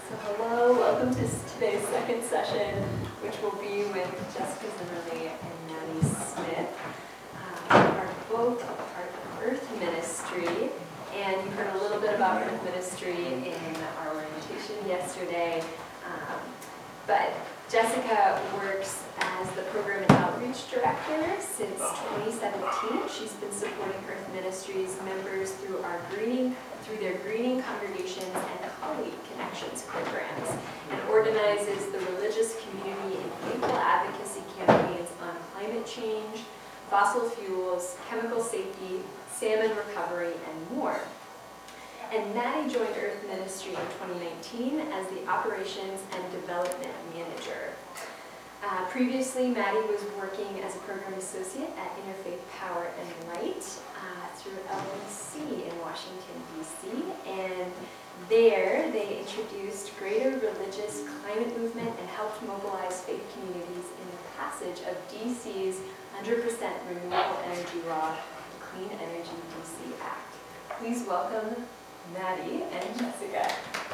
So hello, welcome to today's second session, which will be with Jessica Zimmerly and Maddie Smith, who are both a part of Earth Ministry. And you heard a little bit about Earth Ministry in our orientation yesterday. But Jessica works as the Program and Outreach Director since 2017. She's been supporting Earth Ministry's members through their greening congregations and colleague connections programs, and organizes the religious community in equal advocacy campaigns on climate change, fossil fuels, chemical safety, salmon recovery, and more. And Maddie joined Earth Ministry in 2019 as the Operations and Development Manager. Previously, Maddie was working as a program associate at Interfaith Power and Light through LNC in Washington, D.C. And there, they introduced greater religious climate movement and helped mobilize faith communities in the passage of D.C.'s 100% renewable energy law, the Clean Energy D.C. Act. Please welcome Maddie and Jessica.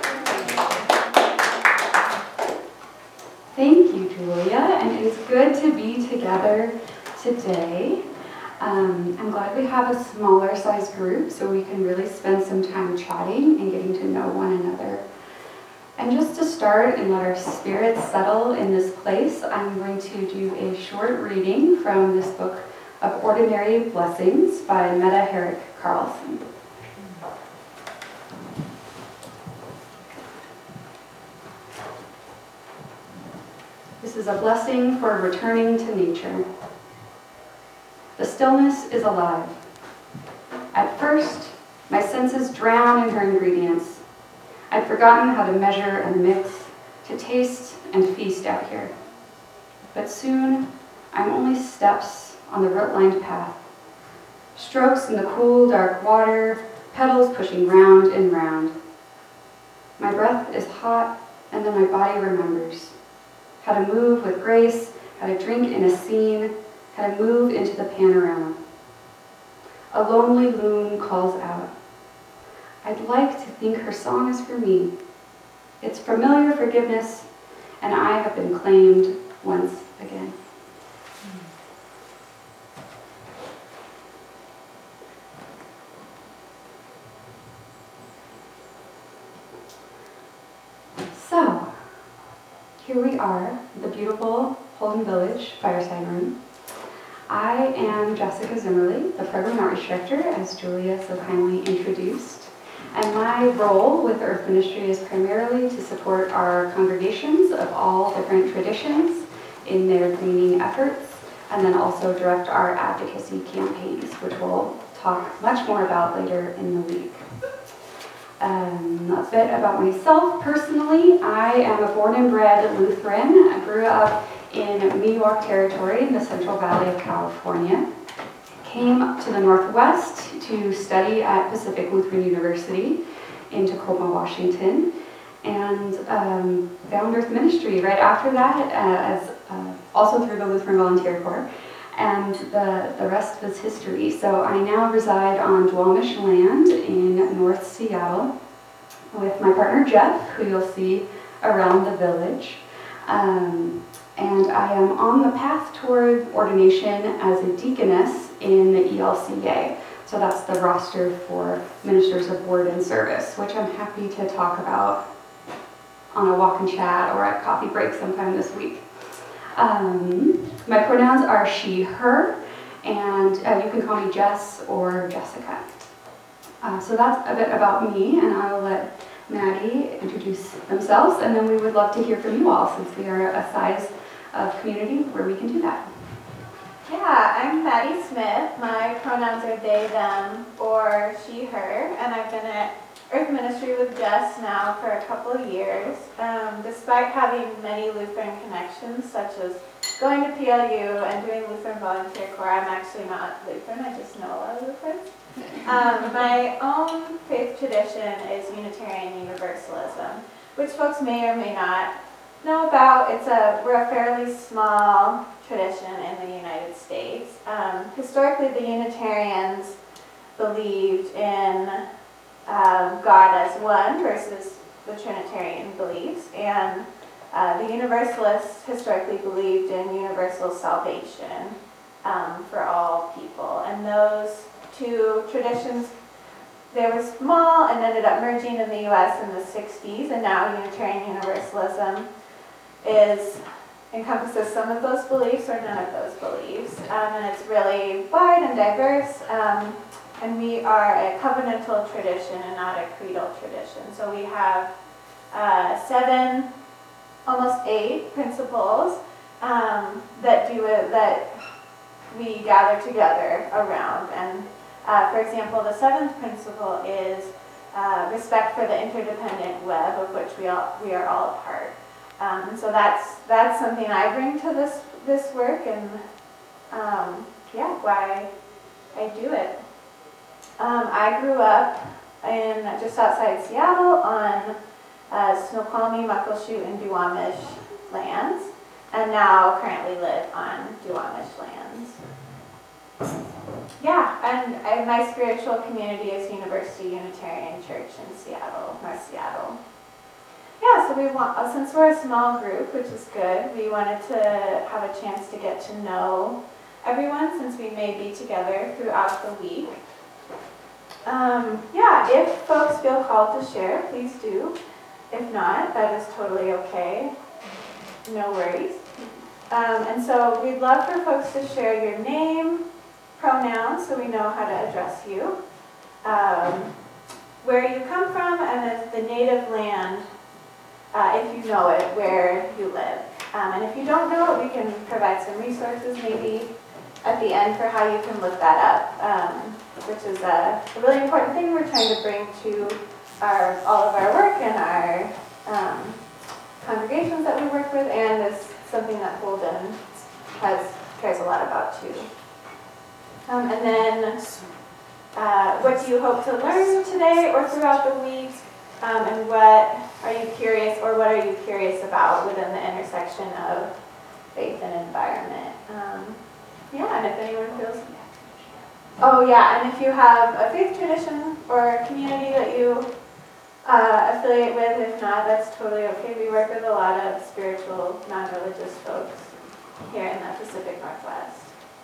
Thank you, Julia, and it is good to be together today. I'm glad we have a smaller size group so we can really spend some time chatting and getting to know one another. And just to start and let our spirits settle in this place, I'm going to do a short reading from this book of Ordinary Blessings by Mette Herrick Carlson. This is a blessing for returning to nature. The stillness is alive. At first, my senses drown in her ingredients. I'd forgotten how to measure and mix, to taste and feast out here. But soon, I'm only steps on the root-lined path. Strokes in the cool, dark water, petals pushing round and round. My breath is hot, and then my body remembers how to move with grace, how to drink in a scene, how to move into the panorama. A lonely loon calls out. I'd like to think her song is for me. It's familiar forgiveness, and I have been claimed once again. So, here we are, the beautiful Holden Village Fireside Room. I am Jessica Zimmerly, the Program Outreach Director, as Julia so kindly introduced. And my role with Earth Ministry is primarily to support our congregations of all different traditions in their greening efforts, and then also direct our advocacy campaigns, which we'll talk much more about later in the week. A bit about myself personally. I am a born and bred Lutheran. I grew up in Miwok Territory in the Central Valley of California. Came to the Northwest to study at Pacific Lutheran University in Tacoma, Washington, and found Earth Ministry right after that, also through the Lutheran Volunteer Corps, and the rest was history. So I now reside on Duwamish land in North Seattle with my partner Jeff, who you'll see around the village. And I am on the path toward ordination as a deaconess in the ELCA. So that's the roster for ministers of word and service, which I'm happy to talk about on a walk and chat or at coffee break sometime this week. My pronouns are she, her, and you can call me Jess or Jessica. So that's a bit about me, and I will let Maddie introduce themselves, and then we would love to hear from you all since we are a size of community where we can do that. Yeah, I'm Maddie Smith. My pronouns are they, them, or she, her, and I've been at Earth Ministry with Jess now for a couple of years. Despite having many Lutheran connections, such as going to PLU and doing Lutheran Volunteer Corps, I'm actually not Lutheran, I just know a lot of Lutherans. My own faith tradition is Unitarian Universalism, which folks may or may not know about. We're a fairly small tradition in the United States. Historically, the Unitarians believed in God as one versus the Trinitarian belief. and the Universalists historically believed in universal salvation for all people. And those two traditions, they were small and ended up merging in the US in the 60s, and now Unitarian Universalism encompasses some of those beliefs or none of those beliefs. And it's really wide and diverse. And we are a covenantal tradition and not a creedal tradition. So we have 7, almost 8 principles that we gather together around. And for example, the 7th principle is respect for the interdependent web of which we are all a part. And so that's something I bring to this work, and why I do it. I grew up in just outside Seattle on Snoqualmie, Muckleshoot, and Duwamish lands, and now currently live on Duwamish lands. And my spiritual community is University Unitarian Church in Seattle, North Seattle. So since we're a small group, which is good, we wanted to have a chance to get to know everyone since we may be together throughout the week. If folks feel called to share, please do. If not, that is totally okay. No worries. And so we'd love for folks to share your name, pronouns, so we know how to address you, where you come from, and the native land, if you know it, where you live. And if you don't know it, we can provide some resources maybe at the end for how you can look that up, which is a really important thing we're trying to bring to all of our work and our congregations that we work with, and is something that Holden cares a lot about too. And then what do you hope to learn today or throughout the week, and what are you curious about within the intersection of faith and environment? And if anyone feels... and if you have a faith tradition or community that you affiliate with, if not, that's totally okay. We work with a lot of spiritual, non-religious folks here in the Pacific Northwest.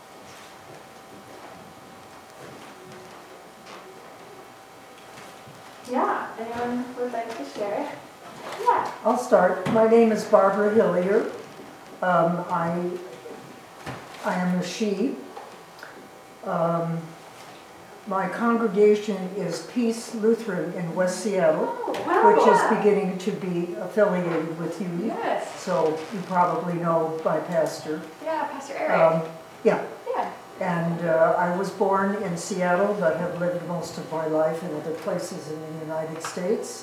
Anyone would like to share? I'll start. My name is Barbara Hillier. I am a she. My congregation is Peace Lutheran in West Seattle, which is beginning to be affiliated with you. Yes. So you probably know my pastor. Yeah, Pastor Eric. And I was born in Seattle, but have lived most of my life in other places in the United States.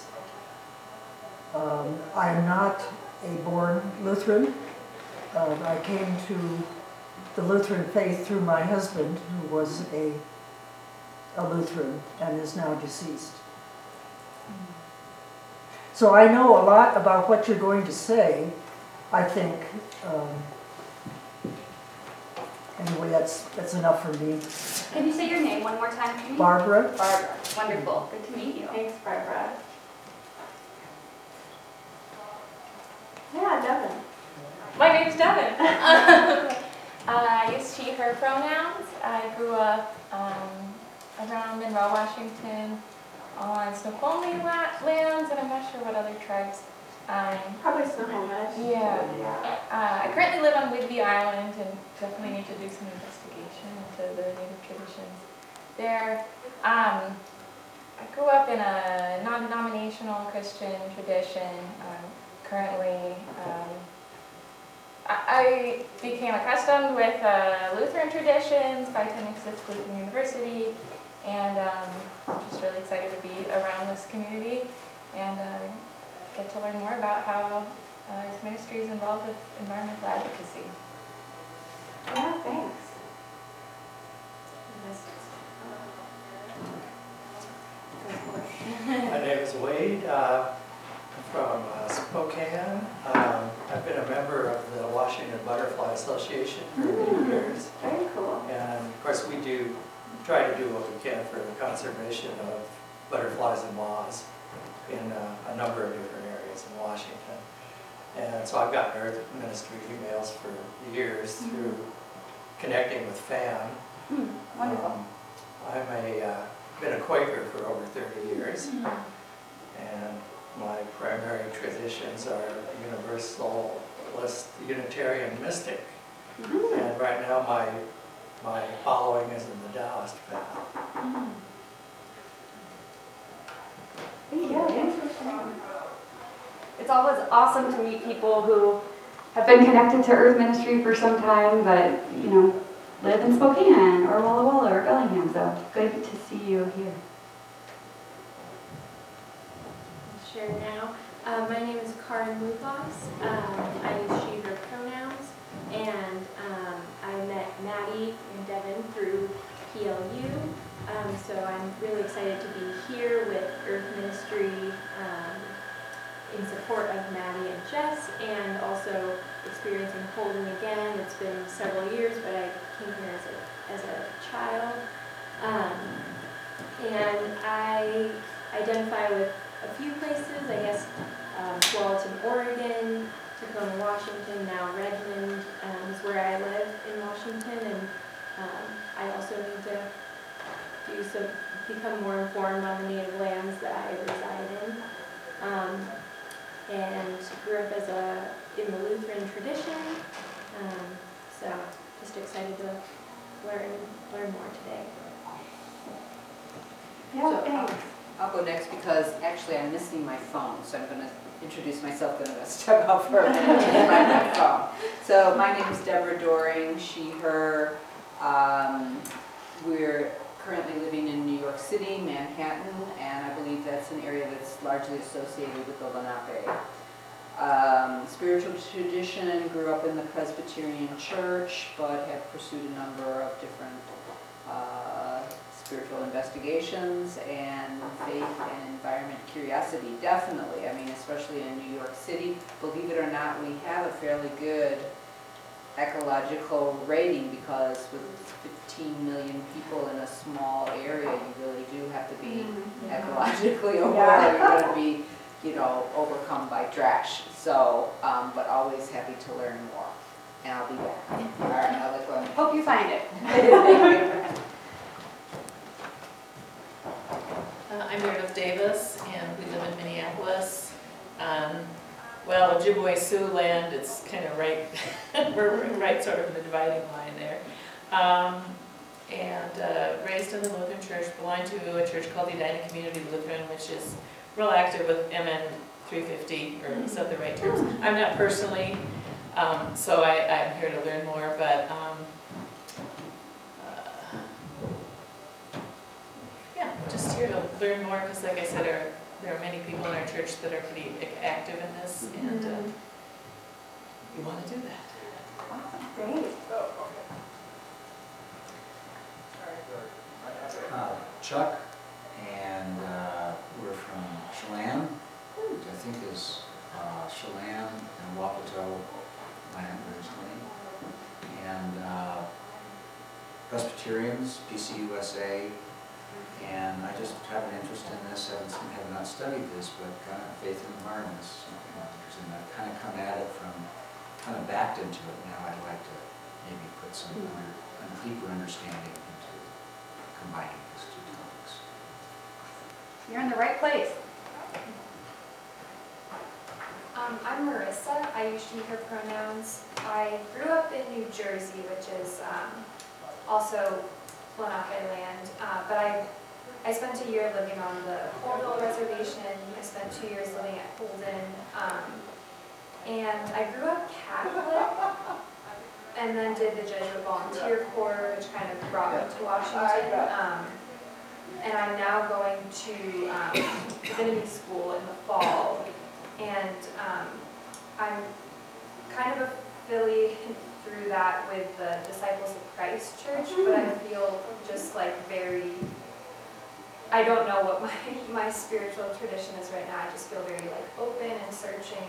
I am not a born Lutheran. I came to the Lutheran faith through my husband, who was a Lutheran and is now deceased. So I know a lot about what you're going to say, I think. Anyway, that's enough for me. Can you say your name one more time for me? Barbara. Barbara. Wonderful. Good to meet you. Thanks, Barbara. Devin. My name's Devin. I use she, her pronouns. I grew up around Monroe, Washington on Snoqualmie lands, and I'm not sure what other tribes. Probably Snohomish. I currently live on Whidbey Island and definitely need to do some investigation into the native traditions there. I grew up in a non-denominational Christian tradition. Currently, I became accustomed with Lutheran traditions by attending Pacific Lutheran University, and I'm just really excited to be around this community and get to learn more about how his ministry is involved with environmental advocacy. Thanks. My name is Wade. I'm from Spokane. I've been a member of the Washington Butterfly Association for many years. Very cool. And of course we try to do what we can for the conservation of butterflies and moths in a number of different areas in Washington. And so I've gotten Earth Ministry emails for years through connecting with FAM. Wonderful. Been a Quaker for over 30 years, and my primary traditions are Universalist, Unitarian, Mystic. And right now my following is in the Taoist path. It's always awesome to meet people who have been connected to Earth Ministry for some time, but, you know, live in Spokane or Walla Walla or Bellingham, so good to see you here. I'll share now. My name is Karin Muthos. I use she, her pronouns, and I met Maddie and Devin through PLU. So I'm really excited to be here with Earth Ministry in support of Maddie and Jess, and also experiencing Holden again. It's been several years, but I came here as a child. And I identify with a few places, I guess, Tualatin, Oregon, Tacoma, Washington, now Redmond is where I live in Washington, and I also need to become more informed on the native lands that I reside in. And grew up in the Lutheran tradition, so just excited to learn more today. Yeah, I'll go next because actually I'm missing my phone, so I'm going to introduce myself, then I'm going to step out for a minute and find my phone. So my name is Deborah Doring, she, her. We're currently living in New York City, Manhattan, and I believe that's an area that's largely associated with the Lenape. Spiritual tradition, grew up in the Presbyterian Church, but have pursued a number of different spiritual investigations, and faith and environment curiosity, definitely. I mean, especially in New York City, believe it or not, we have a fairly good ecological rating, because with 15 million people in a small area, you really do have to be ecologically aware. You're going to be, you know, overcome by trash. So, but always happy to learn more. And I'll be back. All right, I'll let go. hope you find it. Thank you. I'm Meredith Davis, and we live in Minneapolis. Well, Ojibwe Sioux land, it's kind of right, we're right sort of in the dividing line there. Raised in the Lutheran Church, belonged to a church called the Edina Community Lutheran, which is real active with MN 350, or is that the right terms? I'm not personally, so I'm here to learn more, but yeah, just here to learn more, because like I said, there are many people in our church that are pretty active in this, and we want to do that. Awesome, great. Chuck, and we're from Chelan, which I think is Chelan and Wapato land originally, and Presbyterians, PCUSA, and I just have an interest in this. Have not studied this, but kind of faith and environment is something I'm interested in. I've kind of come at it from, kind of backed into it. Now I'd like to maybe put some a deeper understanding into combining these two topics. You're in the right place. I'm Marissa. I use she, her pronouns. I grew up in New Jersey, which is also Lenape land, but I spent a year living on the Colville Reservation. I spent 2 years living at Holden, and I grew up Catholic, and then did the Jesuit Volunteer Corps, which kind of brought me to Washington. And I'm now going to divinity school in the fall, and I'm kind of affiliated through that with the Disciples of Christ Church, but I feel just like I don't know what my spiritual tradition is right now. I just feel very like open and searching,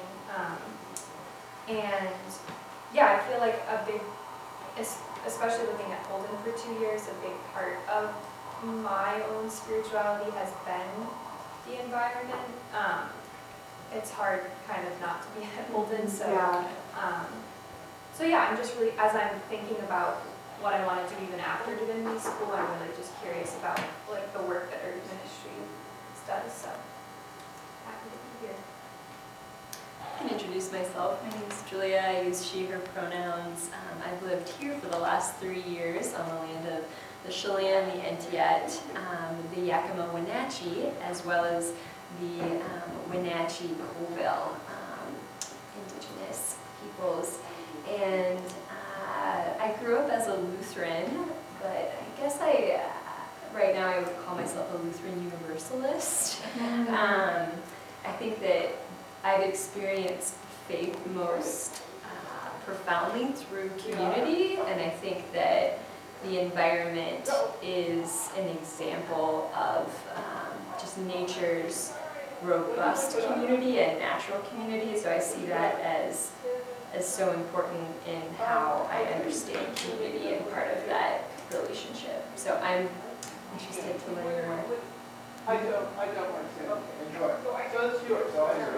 and yeah, I feel like a big, especially living at Holden for 2 years, a big part of my own spirituality has been the environment. it's hard kind of not to be emboldened, so. Yeah. So yeah, I'm just really, as I'm thinking about what I want to do even after divinity school, I'm really just curious about like the work that Earth Ministry does, so happy to be here. I can introduce myself. My name is Julia. I use she, her pronouns. I've lived here for the last 3 years on the land of the Chelan, the Entiet, the Yakima Wenatchee, as well as the Wenatchee Colville indigenous peoples. And I grew up as a Lutheran, but I guess right now I would call myself a Lutheran Universalist. I think that I've experienced faith most profoundly through community, and I think that the environment is an example of just nature's robust community and natural community, so I see that as so important in how I understand community and part of that relationship. So I'm interested to learn more. I don't want to. Enjoy. So it's yours.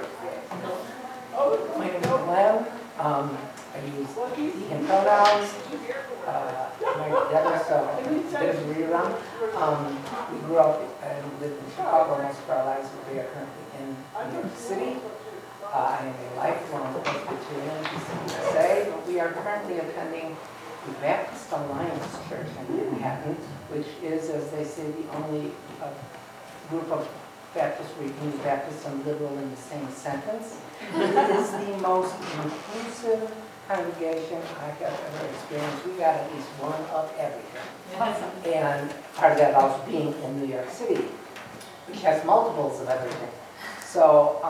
My name is Glenn. I use he, him pronouns. My dad was a bit of a rerun. We grew up and lived in Chicago most of our lives, but we are currently in New York City. I am a lifelong Presbyterian, to say. We are currently attending the Baptist Alliance Church in Manhattan, which is, as they say, the only group of Baptists where you can use Baptist and liberal in the same sentence. It is the most inclusive congregation I have ever experienced. We got at least one of everything. And part of that also being in New York City, which has multiples of everything. So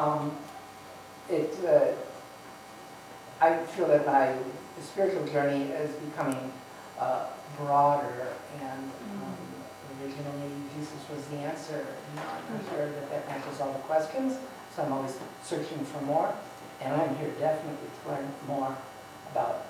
I feel that my spiritual journey is becoming broader, and originally Jesus was the answer. I'm not sure that answers all the questions, so I'm always searching for more, and I'm here definitely to learn more about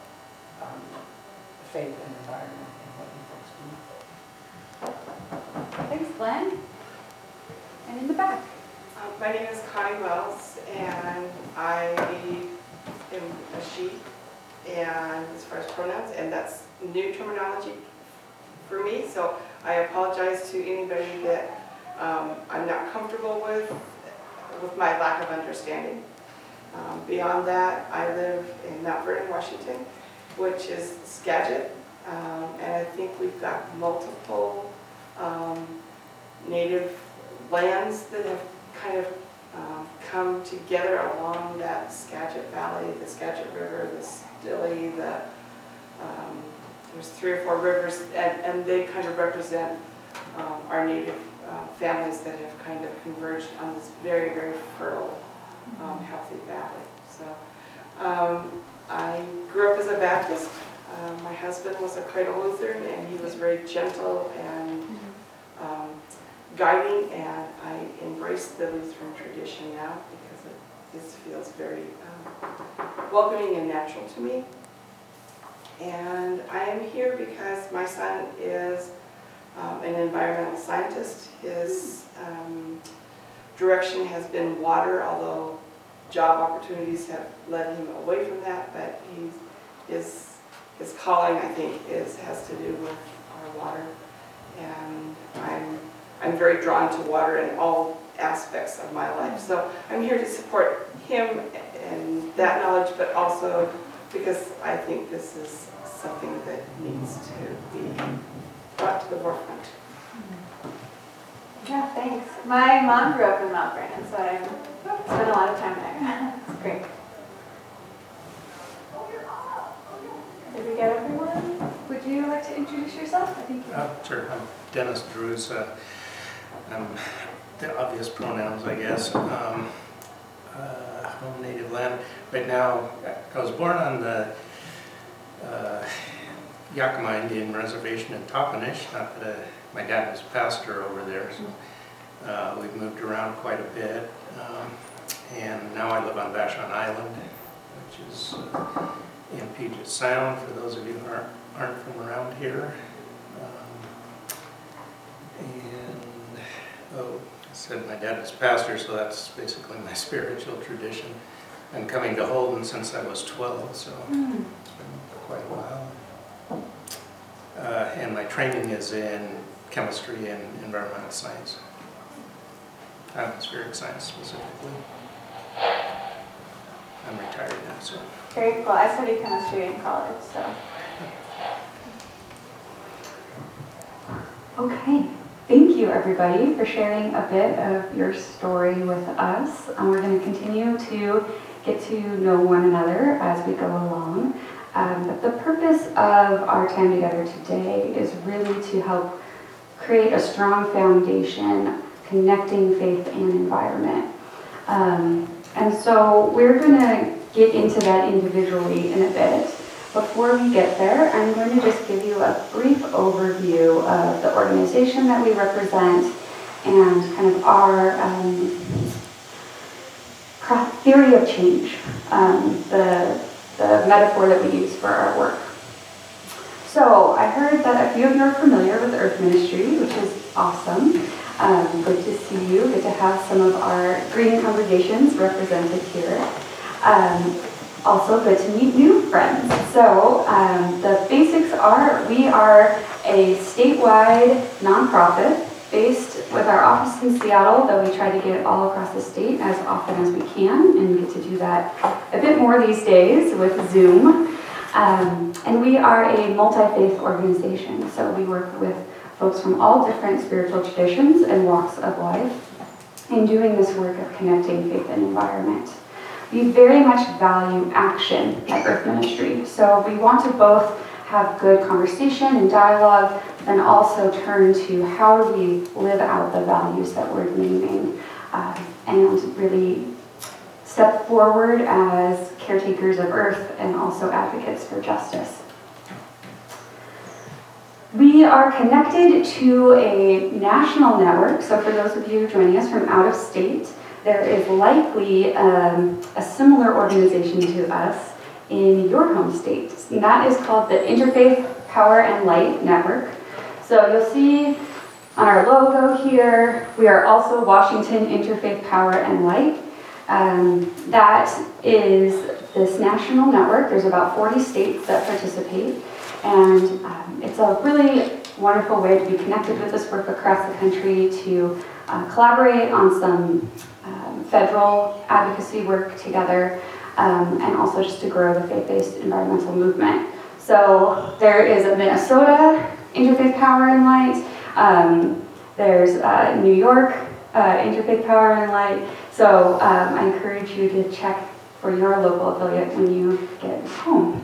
faith and environment and what you folks do. Thanks, Glenn. And in the back. My name is Connie Wells, and I am a she, and as far as pronouns, and that's new terminology for me, so I apologize to anybody that I'm not comfortable with my lack of understanding. Beyond that, I live in Mount Vernon, Washington, which is Skagit, and I think we've got multiple native lands that have kind of come together along that Skagit Valley, the Skagit River, the Stilly, there's 3 or 4 rivers, and they kind of represent our native families that have kind of converged on this very, very fertile, healthy valley. So I grew up as a Baptist. My husband was quite a Lutheran, and he was very gentle and guiding, and I embrace the Lutheran tradition now because this feels very welcoming and natural to me. And I am here because my son is an environmental scientist. His direction has been water, although job opportunities have led him away from that, but his calling, I think, has to do with our water. And I'm very drawn to water in all aspects of my life. So I'm here to support him and that knowledge, but also because I think this is something that needs to be brought to the forefront. Yeah, thanks. My mom grew up in Mount Vernon, so I spent a lot of time there. It's great. Did we get everyone? Would you like to introduce yourself? I think. Sure. I'm Dennis Drews. I'm the obvious pronouns, I guess. Home native land. Right now, I was born on the Yakima Indian Reservation in Toppenish. Not that my dad was a pastor over there, so we've moved around quite a bit. And now I live on Vashon Island, which is in Puget Sound, for those of you who aren't from around here. said my dad was pastor, so that's basically my spiritual tradition. And coming to Holden since I was 12, so it's been quite a while. And my training is in chemistry and environmental science. Atmospheric science specifically. I'm retired now, so. Very cool. I studied chemistry in college, so. Okay, thank you everybody for sharing a bit of your story with us. We're going to continue to get to know one another as we go along. But the purpose of our time together today is really to help create a strong foundation connecting faith and environment. And so we're going to get into that individually in a bit. Before we get there, I'm going to just give you a brief overview of the organization that we represent and kind of our theory of change, the metaphor that we use for our work. So I heard that a few of you are familiar with Earth Ministry, which is awesome. Good to see you. Good to have some of our green congregations represented here. Also good to meet new friends. So the basics are, we are a statewide nonprofit based with our office in Seattle, though we try to get all across the state as often as we can, and we get to do that a bit more these days with Zoom. And we are a multi-faith organization, so we work with folks from all different spiritual traditions and walks of life in doing this work of connecting faith and environment. We very much value action at Earth Ministry, so we want to both have good conversation and dialogue, and also turn to how do we live out the values that we're naming, and really step forward as caretakers of Earth and also advocates for justice. We are connected to a national network, so for those of you joining us from out of state, there is likely a similar organization to us in your home state. And that is called the Interfaith Power and Light Network. So you'll see on our logo here, we are also Washington Interfaith Power and Light. That is this national network. There's about 40 states that participate. And it's a really wonderful way to be connected with this work across the country, to collaborate on some federal advocacy work together, and also just to grow the faith-based environmental movement. So there is a Minnesota Interfaith Power and Light. There's New York Interfaith Power and Light. So I encourage you to check for your local affiliate when you get home.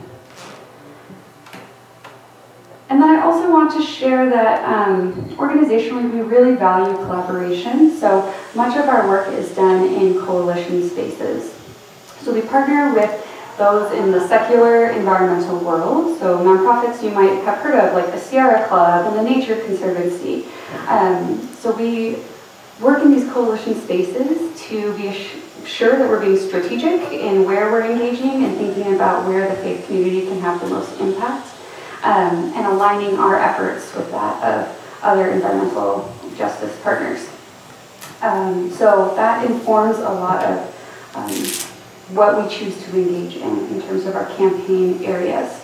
And then I also want to share that organizationally we really value collaboration. So much of our work is done in coalition spaces. So we partner with those in the secular environmental world. So nonprofits you might have heard of, like the Sierra Club and the Nature Conservancy. So we work in these coalition spaces to be sure that we're being strategic in where we're engaging and thinking about where the faith community can have the most impact. And aligning our efforts with that of other environmental justice partners. So that informs a lot of what we choose to engage in terms of our campaign areas.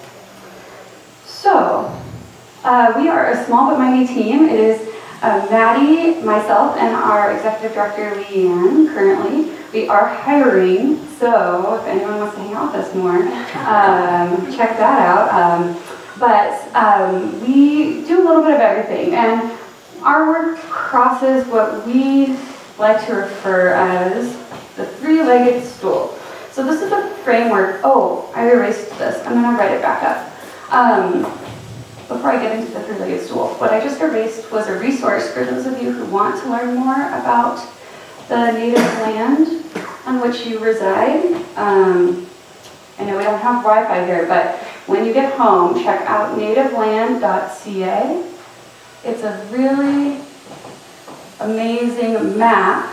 So we are a small but mighty team. It is Maddie, myself, and our executive director, Leanne, currently. We are hiring, so if anyone wants to hang out with us more, check that out. But we do a little bit of everything, and our work crosses what we like to refer as the three-legged stool. So this is a framework. Oh, I erased this. I'm going to write it back up. Before I get into the three-legged stool, what I just erased was a resource for those of you who want to learn more about the native land on which you reside. I know we don't have Wi-Fi here, but when you get home, check out nativeland.ca. It's a really amazing map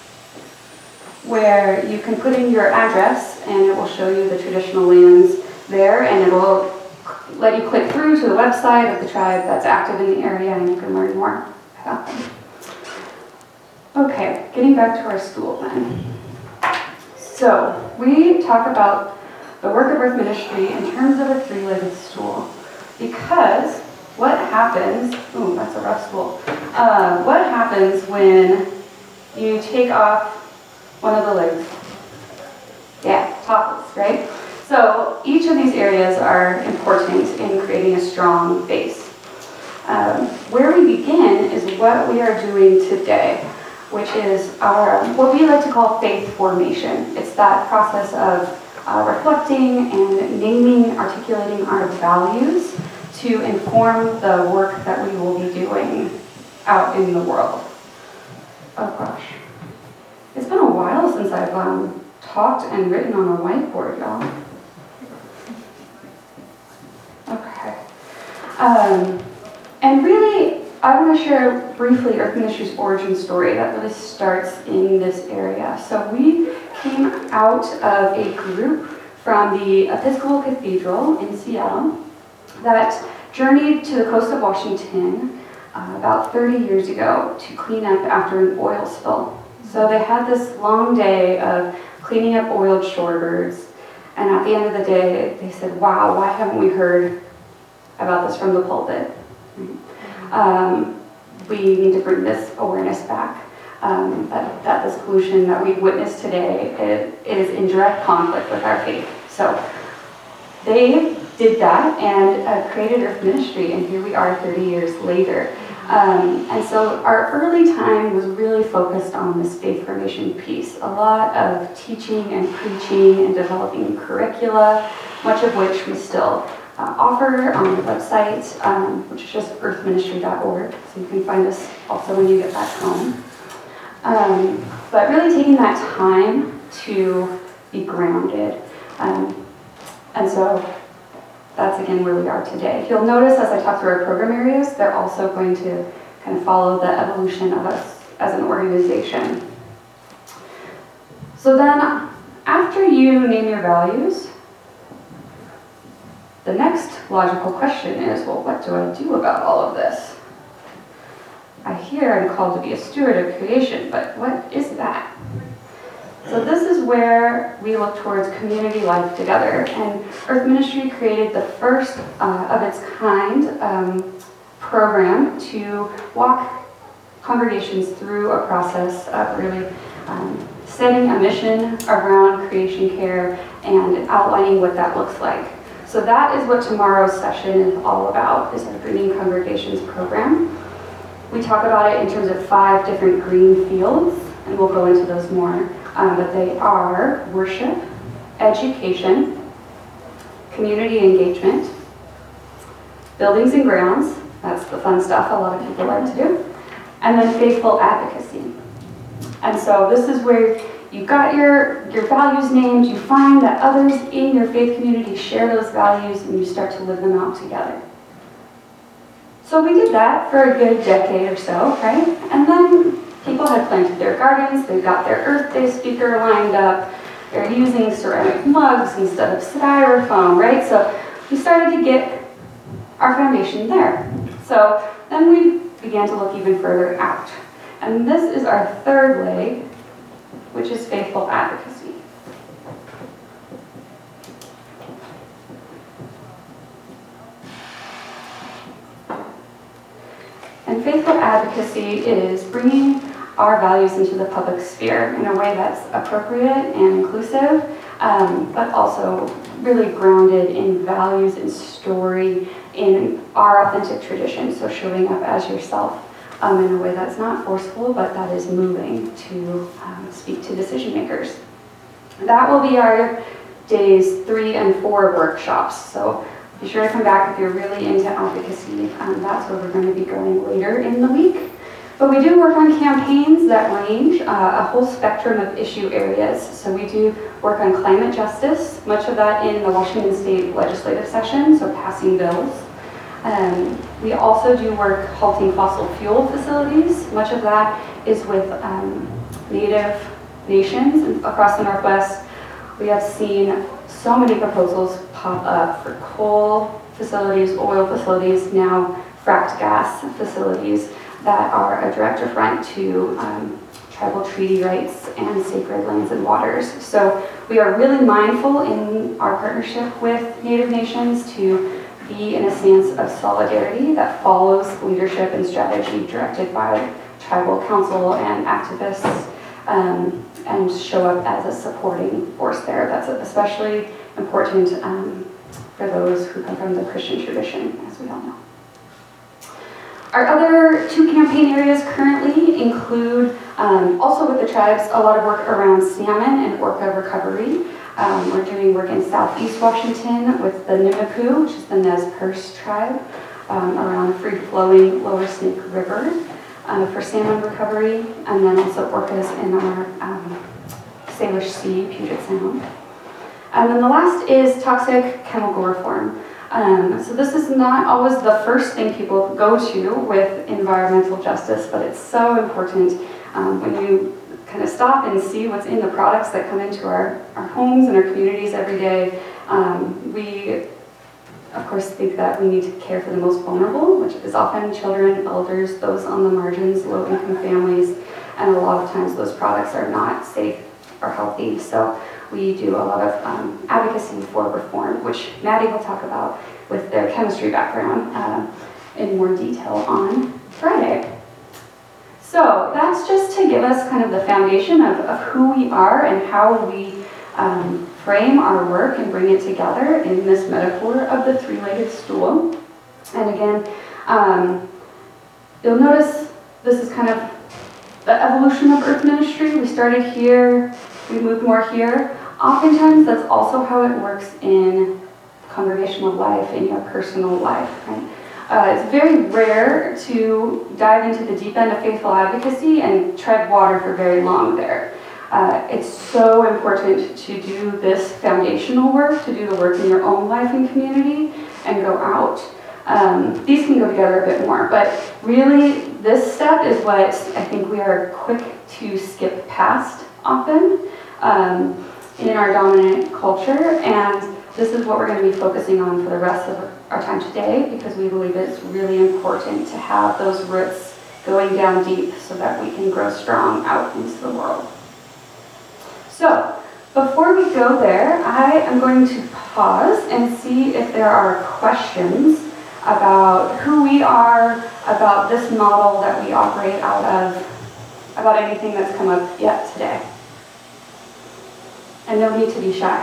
where you can put in your address and it will show you the traditional lands there, and it will let you click through to the website of the tribe that's active in the area and you can learn more about them. Okay, getting back to our school then. So we talk about the work of Earth Ministry in terms of a three-legged stool, because what happens, ooh, that's a rough stool. What happens when you take off one of the legs? Yeah, topless, right? So each of these areas are important in creating a strong base. Where we begin is what we are doing today, which is what we like to call faith formation. It's that process of reflecting and naming, articulating our values to inform the work that we will be doing out in the world. Oh gosh. It's been a while since I've talked and written on a whiteboard, y'all. Okay. And really, I want to share briefly Earth Ministry's origin story that really starts in this area. So we came out of a group from the Episcopal Cathedral in Seattle that journeyed to the coast of Washington about 30 years ago to clean up after an oil spill. So they had this long day of cleaning up oiled shorebirds, and at the end of the day, they said, wow, why haven't we heard about this from the pulpit? We need to bring this awareness back, that this pollution that we witnessed today is in direct conflict with our faith. So they did that and created Earth Ministry, and here we are 30 years later. And so our early time was really focused on this faith formation piece. A lot of teaching and preaching and developing curricula, much of which we still offer on the website, which is just earthministry.org. So you can find us also when you get back home. But really taking that time to be grounded. And so that's again where we are today. You'll notice as I talk through our program areas, they're also going to kind of follow the evolution of us as an organization. So then, after you name your values, the next logical question is, well, what do I do about all of this? I hear I'm called to be a steward of creation, but what is that? So this is where we look towards community life together. And Earth Ministry created the first of its kind program to walk congregations through a process of really setting a mission around creation care and outlining what that looks like. So that is what tomorrow's session is all about, is our Greening Congregations program. We talk about it in terms of 5 different green fields, and we'll go into those more. But they are worship, education, community engagement, buildings and grounds, that's the fun stuff a lot of people like to do, and then faithful advocacy. And so this is where you've got your values named, you find that others in your faith community share those values, and you start to live them out together. So we did that for a good decade or so, right? And then people had planted their gardens, they've got their Earth Day speaker lined up, they're using ceramic mugs instead of styrofoam, right? So we started to get our foundation there. So then we began to look even further out. And this is our third leg, which is faithful advocacy. And faithful advocacy is bringing our values into the public sphere in a way that's appropriate and inclusive, but also really grounded in values and story in our authentic tradition. So showing up as yourself in a way that's not forceful, but that is moving to speak to decision makers. That will be our days 3 and 4 workshops. So be sure to come back if you're really into advocacy. That's where we're going to be going later in the week. But we do work on campaigns that range a whole spectrum of issue areas. So we do work on climate justice, much of that in the Washington State legislative session, so passing bills. We also do work halting fossil fuel facilities. Much of that is with Native nations across the Northwest. We have seen so many proposals pop up for coal facilities, oil facilities, now fracked gas facilities that are a direct affront to tribal treaty rights and sacred lands and waters. So we are really mindful in our partnership with Native Nations to be in a stance of solidarity that follows leadership and strategy directed by tribal council and activists, and show up as a supporting force there. That's especially important for those who come from the Christian tradition, as we all know. Our other 2 campaign areas currently include, also with the tribes, a lot of work around salmon and orca recovery. We're doing work in Southeast Washington with the Nimiku, which is the Nez Perce tribe, around free-flowing Lower Snake River for salmon recovery, and then also orcas in our Salish Sea, Puget Sound. And then the last is toxic chemical reform. So this is not always the first thing people go to with environmental justice, but it's so important when you kind of stop and see what's in the products that come into our homes and our communities every day. We, of course, think that we need to care for the most vulnerable, which is often children, elders, those on the margins, low-income families, and a lot of times those products are not safe or healthy. So we do a lot of advocacy for reform, which Maddie will talk about with their chemistry background in more detail on Friday. So that's just to give us kind of the foundation of who we are and how we frame our work and bring it together in this metaphor of the 3-legged stool. And again, you'll notice this is kind of the evolution of Earth Ministry. We started here, we moved more here. Oftentimes, that's also how it works in congregational life, in your personal life, right? It's very rare to dive into the deep end of faithful advocacy and tread water for very long there. It's so important to do this foundational work, to do the work in your own life and community, and go out. These can go together a bit more, but really this step is what I think we are quick to skip past often in our dominant culture, and this is what we're going to be focusing on for the rest of our time today, because we believe it's really important to have those roots going down deep so that we can grow strong out into the world. So, before we go there, I am going to pause and see if there are questions about who we are, about this model that we operate out of, about anything that's come up yet today. And no need to be shy.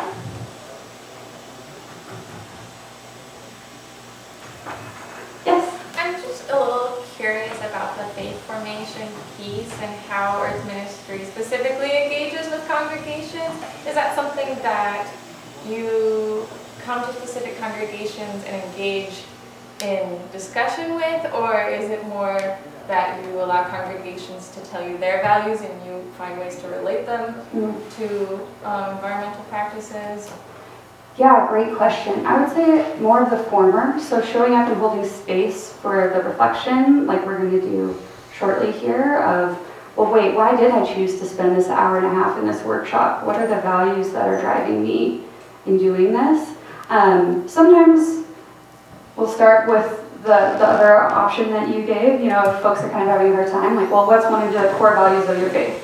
Yes? I'm just a little curious about the faith formation piece and how Earth Ministry specifically engages with congregations. Is that something that you come to specific congregations and engage in discussion with, or is it more that you allow congregations to tell you their values and you find ways to relate them to environmental practices? Yeah, great question. I would say more of the former. So showing up and holding space for the reflection, like we're going to do shortly here, of, well, wait, why did I choose to spend this hour and a half in this workshop? What are the values that are driving me in doing this? Sometimes we'll start with the other option that you gave. You know, if folks are kind of having a hard time, like, well, what's one of the core values of your faith?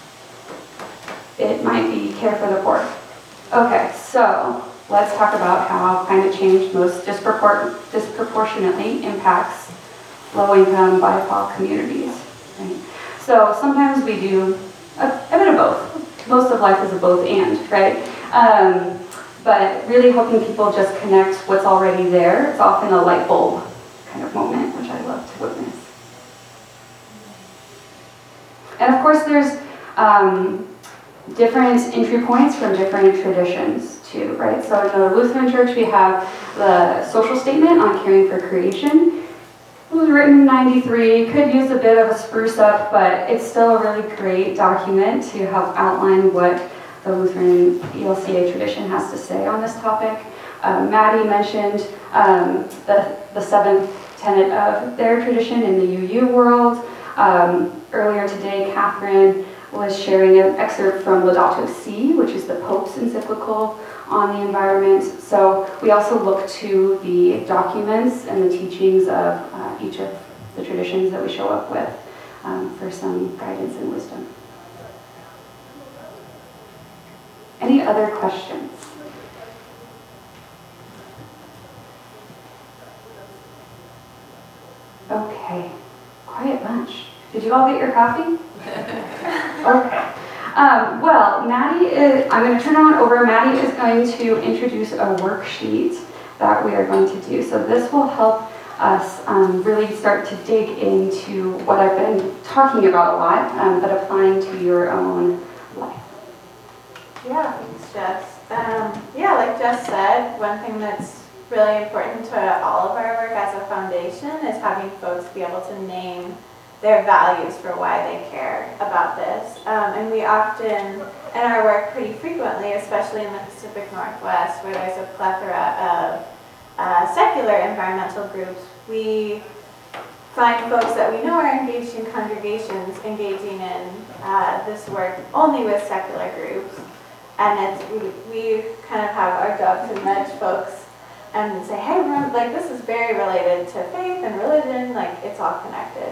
It might be care for the poor. Okay, so let's talk about how climate change most disproportionately impacts low-income BIPOC communities. Right? So sometimes we do a bit of both. Most of life is a both and, right? But really helping people just connect what's already there. It's often a light bulb kind of moment, which I love to witness. And of course there's different entry points from different traditions too, right? So in the Lutheran Church we have the social statement on caring for creation. It was written in '93, could use a bit of a spruce up, but it's still a really great document to help outline what the Lutheran ELCA tradition has to say on this topic. Maddie mentioned the seventh tenet of their tradition in the UU world. Earlier today, Catherine was sharing an excerpt from Laudato Si, which is the Pope's encyclical on the environment. So we also look to the documents and the teachings of each of the traditions that we show up with for some guidance and wisdom. Any other questions? Okay, quiet bunch. Did you all get your coffee? Okay. Well, I'm going to turn on over. Maddie is going to introduce a worksheet that we are going to do. So this will help us really start to dig into what I've been talking about a lot, but applying to your own life. Yeah, thanks, Jess. Yeah, like Jess said, one thing that's really important to all of our work as a foundation is having folks be able to name their values for why they care about this. And we often, in our work pretty frequently, especially in the Pacific Northwest, where there's a plethora of secular environmental groups, we find folks that we know are engaged in congregations engaging in this work only with secular groups. And we kind of have our job to nudge folks and say, hey, remember, like this is very related to faith and religion, like it's all connected.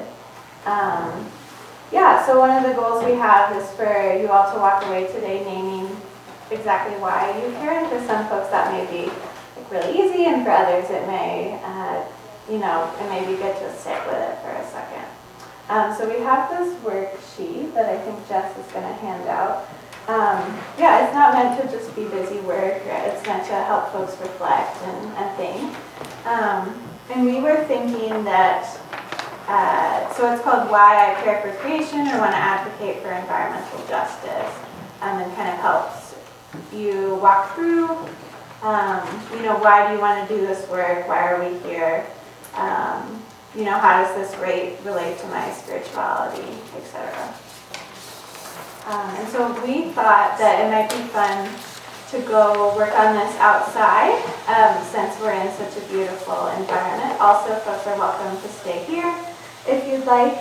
Yeah, so one of the goals we have is for you all to walk away today naming exactly why you care. And for some folks that may be like really easy, and for others it may, it may be good to sit with it for a second. So we have this worksheet that I think Jess is going to hand out. Yeah, it's not meant to just be busy work. It's meant to help folks reflect and think. And we were thinking that, so it's called Why I Care for Creation or Want to Advocate for Environmental Justice. And then kind of helps you walk through, why do you want to do this work? Why are we here? How does this relate to my spirituality, etc. And so we thought that it might be fun to go work on this outside since we're in such a beautiful environment. Also, folks are welcome to stay here if you'd like.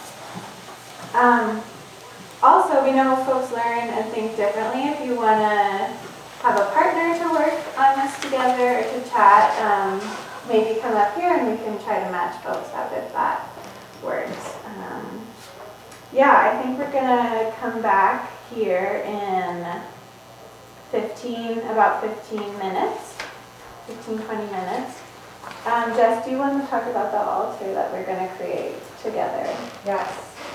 Also, we know folks learn and think differently. If you want to have a partner to work on this together or to chat, maybe come up here and we can try to match folks up if that works. Yeah, I think we're gonna come back here in about 15 minutes, 20 minutes. Jess, do you want to talk about the altar that we're gonna create together? Yes.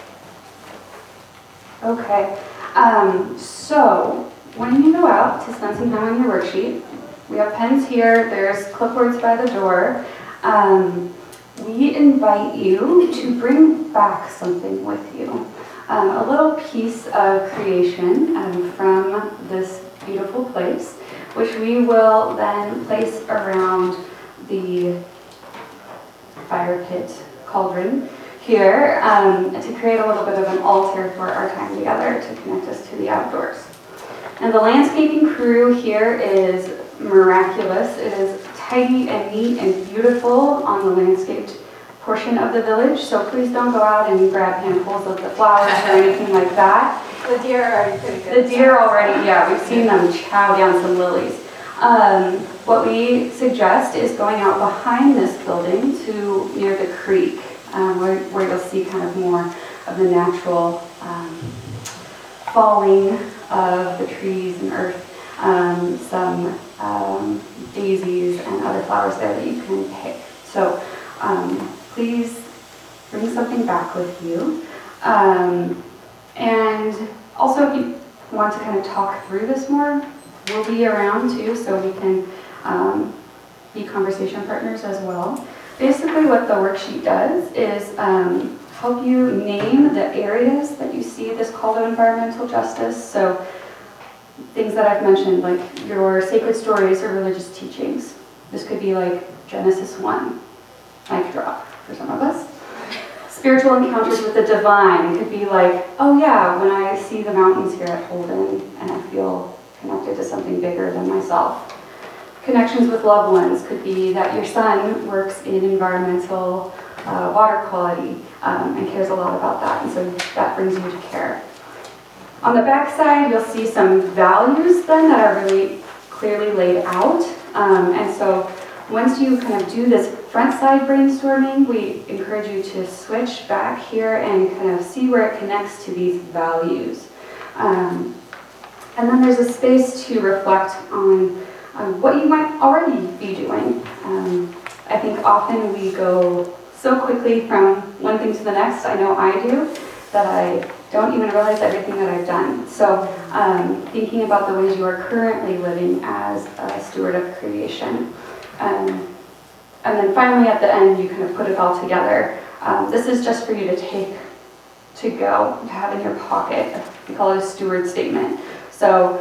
Okay, so when you go out to spend some time on your worksheet, we have pens here, there's clipboards by the door. We invite you to bring back something with you. A little piece of creation from this beautiful place, which we will then place around the fire pit cauldron here to create a little bit of an altar for our time together to connect us to the outdoors. And the landscaping crew here is miraculous. It is tidy and neat and beautiful on the landscaped portion of the village, so please don't go out and grab handfuls of the flowers or anything like that. The deer are already pretty good. The deer already, yeah, we've seen them chow down some lilies. What we suggest is going out behind this building to near the creek, where you'll see kind of more of the natural falling of the trees and earth, some daisies and other flowers there that you can pick. So please bring something back with you. And also, if you want to kind of talk through this more, we'll be around too, so we can be conversation partners as well. Basically, what the worksheet does is help you name the areas that you see this call to environmental justice. So things that I've mentioned, like your sacred stories or religious teachings. This could be like Genesis 1, mic drop for some of us. Spiritual encounters with the divine could be like, oh yeah, when I see the mountains here at Holden and I feel connected to something bigger than myself. Connections with loved ones could be that your son works in environmental water quality and cares a lot about that, and so that brings you to care. On the back side, you'll see some values then that are really clearly laid out, and so once you kind of do this front side brainstorming, we encourage you to switch back here and kind of see where it connects to these values. And then there's a space to reflect on what you might already be doing. I think often we go so quickly from one thing to the next, I know I do, that I don't even realize everything that I've done. So thinking about the ways you are currently living as a steward of creation. And then finally at the end, you kind of put it all together. This is just for you to take to go, to have in your pocket. We call it a steward statement. So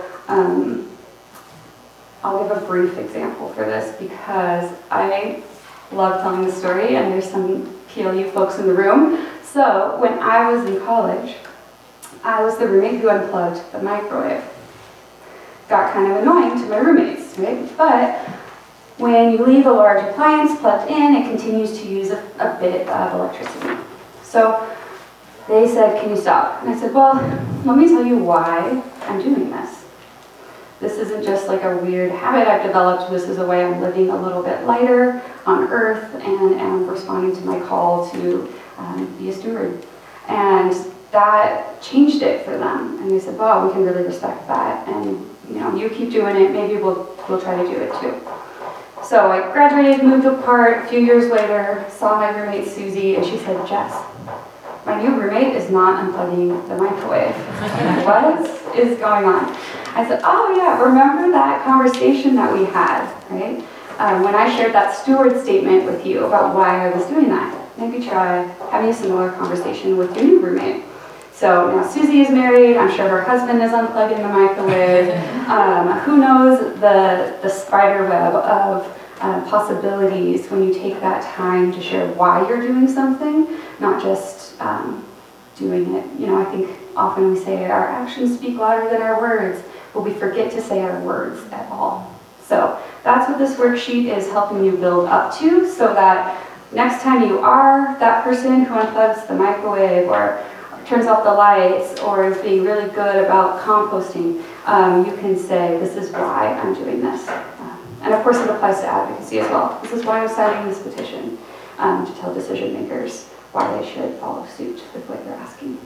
I'll give a brief example for this because I love telling the story and there's some PLU folks in the room. So when I was in college, I was the roommate who unplugged the microwave. Got kind of annoying to my roommates, right? But when you leave a large appliance plugged in, it continues to use a bit of electricity. So they said, can you stop? And I said, well, let me tell you why I'm doing this. This isn't just like a weird habit I've developed. This is a way I'm living a little bit lighter on earth and am responding to my call to be a steward. And that changed it for them. And they said, wow, we can really respect that. And you keep doing it, maybe we'll try to do it too. So I graduated, moved apart. A few years later, saw my roommate Susie, and she said, Jess, my new roommate is not unplugging the microwave. What is going on? I said, oh yeah, remember that conversation that we had, right? When I shared that steward statement with you about why I was doing that. Maybe try having a similar conversation with your new roommate. So now Susie is married, I'm sure her husband is unplugging the microwave. Who knows the spider web of possibilities when you take that time to share why you're doing something, not just doing it. I think often we say our actions speak louder than our words, but we forget to say our words at all. So that's what this worksheet is helping you build up to, so that next time you are that person who unplugs the microwave or turns off the lights or is being really good about composting, you can say, this is why I'm doing this. And of course it applies to advocacy as well. This is why I'm signing this petition, to tell decision makers why they should follow suit with what you're asking.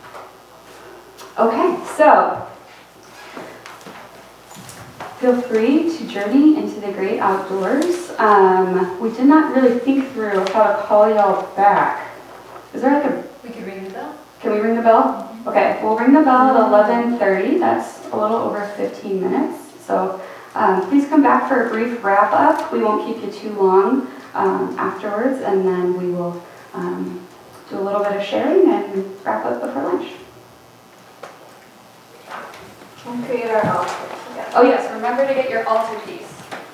Okay, so feel free to journey into the great outdoors. We did not really think through how to call y'all back. Is there like a... We could ring the bell. Can we ring the bell? Okay, we'll ring the bell at 11:30. That's a little over 15 minutes. So please come back for a brief wrap up. We won't keep you too long afterwards, and then we will do a little bit of sharing and wrap up before lunch. We'll create our altar together. Oh yes, remember to get your altar piece.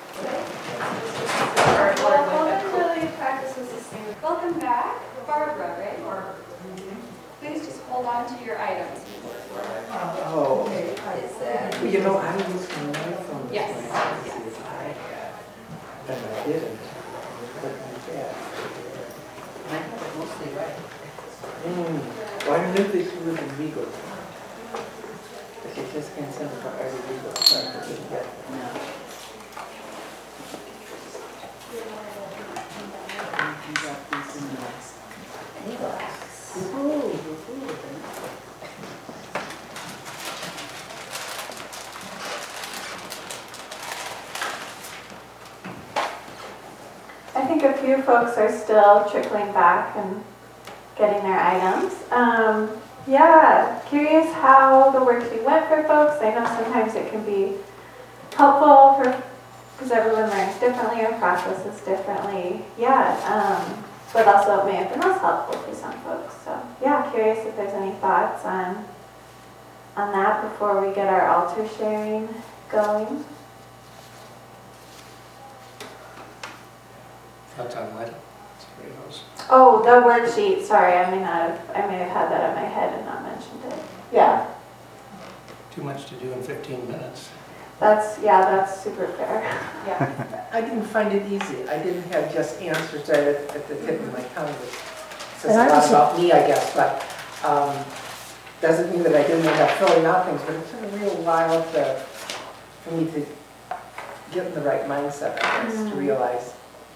Welcome back, Barbara, right? Please just hold on to your items. Oh, okay. Is that? I use my phone. Yes. And I didn't. But my dad. I have it mostly right. Why don't they do it in legal? But you just can't send it for every legal term. No. You got these in the legal acts. I think a few folks are still trickling back and getting their items. Yeah, curious how the worksheet went for folks. I know sometimes it can be helpful because everyone learns differently or processes differently. Yeah, but also it may have been less helpful for some folks. So yeah, curious if there's any thoughts on that before we get our altar sharing going. Thoughts on what? Oh, the worksheet, sorry, I may have had that in my head and not mentioned it. Yeah, Too much to do in 15 minutes. that's super fair. Yeah, I didn't find it easy. I didn't have just answers right at the tip of my tongue, which says a lot about me, I guess, but doesn't mean that I didn't end up filling out things, but it took a real while for me to get in the right mindset, I guess, to realize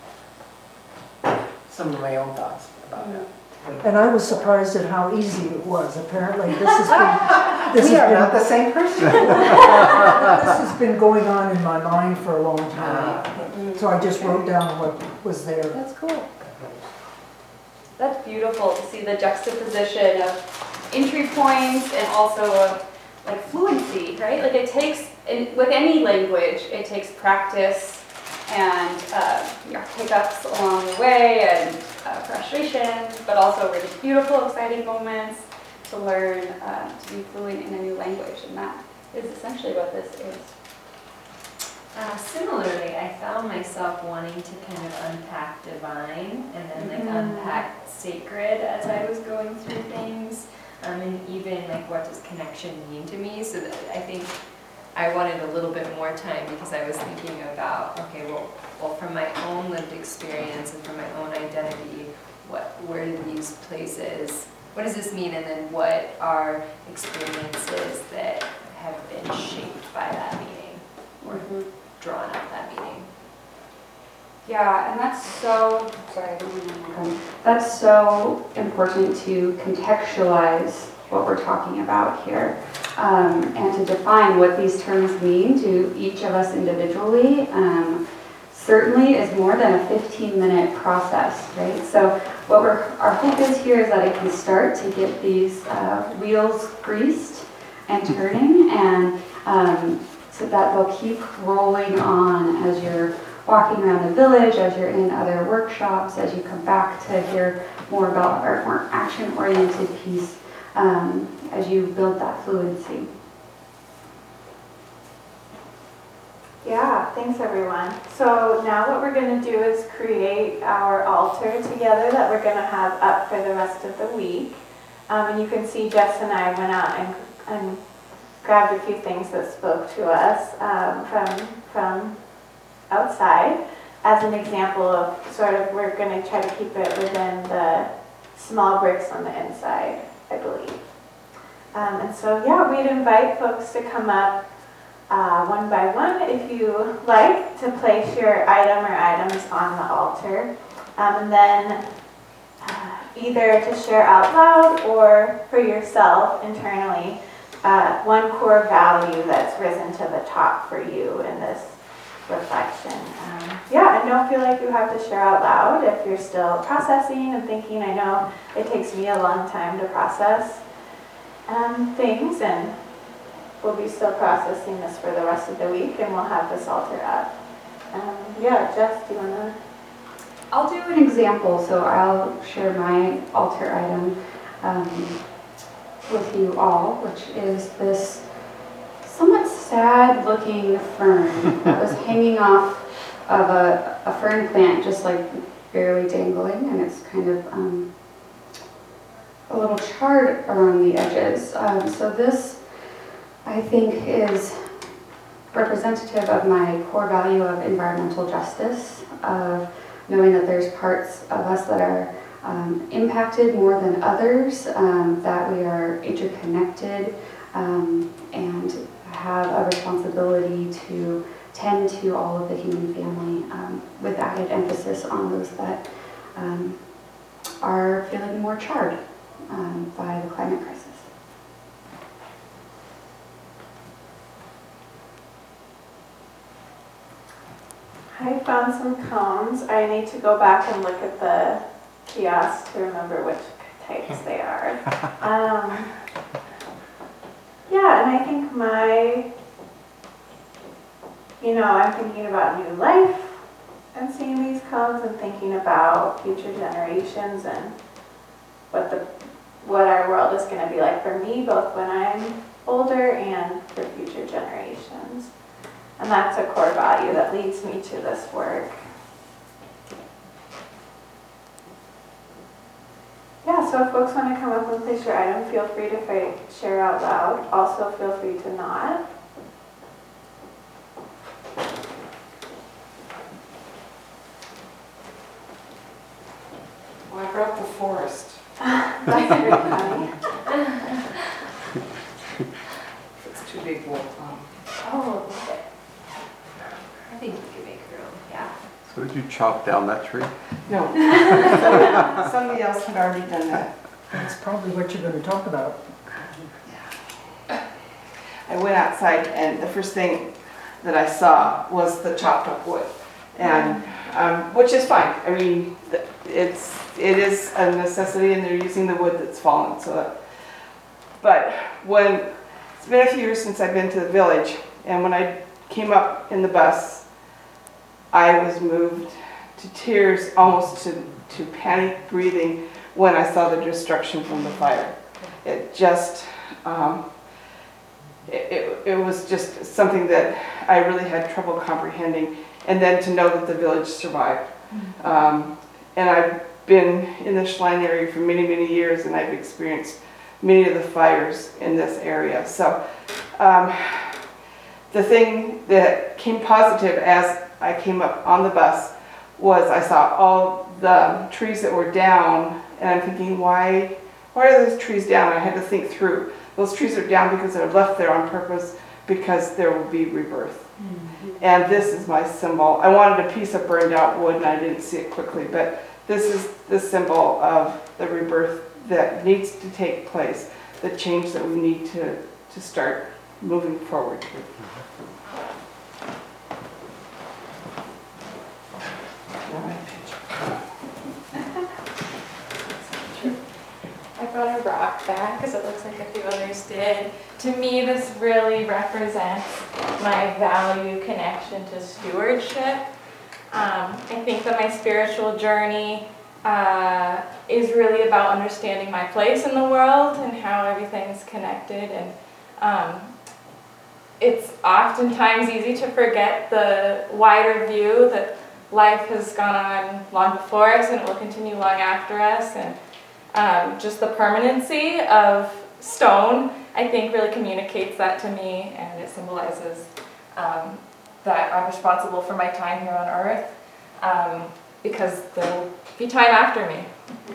some of my own thoughts about that. And I was surprised at how easy it was. Apparently, this has been This We has are been- not the same person. This has been going on in my mind for a long time, so I just wrote down what was there. That's cool. That's beautiful to see the juxtaposition of entry points and also of like fluency, right? Like it takes, with any language, it takes practice and hiccups along the way and frustration, but also really beautiful, exciting moments to learn to be fluent in a new language, and that is essentially what this is. Similarly, I found myself wanting to kind of unpack divine and then like unpack sacred as I was going through things, and even like what does connection mean to me. So that I think I wanted a little bit more time because I was thinking about, okay, well from my own lived experience and from my own identity, where do these places, what does this mean, and then what are experiences that have been shaped by that meaning or drawn out that meaning. Yeah, and that's so, sorry, I don't remember. That's so important to contextualize what we're talking about here, and to define what these terms mean to each of us individually. Certainly is more than a 15-minute process, right? So what our hope is here is that it can start to get these wheels greased and turning, and so that they'll keep rolling on as you're walking around the village, as you're in other workshops, as you come back to hear more about our more action-oriented piece, as you build that fluency. Yeah, thanks everyone. So now what we're going to do is create our altar together that we're going to have up for the rest of the week. And you can see Jess and I went out and grabbed a few things that spoke to us from outside as an example of sort of, we're going to try to keep it within the small bricks on the inside, I believe. And so yeah, we'd invite folks to come up one by one, if you like, to place your item or items on the altar, and then either to share out loud or for yourself internally, one core value that's risen to the top for you in this reflection. Yeah, and don't feel like you have to share out loud if you're still processing and thinking. I know it takes me a long time to process things, and we'll be still processing this for the rest of the week, and we'll have this altar up. Yeah, Jess, do you want to? I'll do an example, so I'll share my altar item with you all, which is this somewhat sad-looking fern that was hanging off of a fern plant, just like barely dangling, and it's kind of a little charred around the edges. So this, I think, is representative of my core value of environmental justice, of knowing that there's parts of us that are impacted more than others, that we are interconnected, and have a responsibility to tend to all of the human family, with added emphasis on those that are feeling more charred by the climate crisis. I found some cones. I need to go back and look at the kiosk to remember which types they are. Yeah, and I think I'm thinking about new life and seeing these cones and thinking about future generations and what our world is going to be like for me, both when I'm older and for future generations. And that's a core value that leads me to this work. Yeah, so if folks want to come up and place your item, feel free to share out loud. Also feel free to not. Well, I brought the forest. That's very funny. It's too big, we'll, Oh, okay. I think you can make your own, yeah. So did you chop down that tree? No. Somebody else had already done that. That's probably what you're going to talk about. Yeah. I went outside and the first thing that I saw was the chopped up wood. And, which is fine. I mean, it is a necessity and they're using the wood that's fallen. But it's been a few years since I've been to the village, and when I came up in the bus, I was moved to tears, almost to panic breathing when I saw the destruction from the fire. It just, it was just something that I really had trouble comprehending. And then to know that the village survived. And I've been in the Schlein area for many, many years, and I've experienced many of the fires in this area. So the thing that came positive as I came up on the bus was I saw all the trees that were down, and I'm thinking, why are those trees down? I had to think through. Those trees are down because they're left there on purpose, because there will be rebirth. And this is my symbol. I wanted a piece of burned out wood and I didn't see it quickly, but this is the symbol of the rebirth that needs to take place, the change that we need to start moving forward to. I brought a rock back because it looks like a few others did. To me, this really represents my value connection to stewardship. I think that my spiritual journey is really about understanding my place in the world and how everything's connected. And it's oftentimes easy to forget the wider view that life has gone on long before us and it will continue long after us. And just the permanency of stone, I think, really communicates that to me, and it symbolizes that I'm responsible for my time here on earth, because there will be time after me.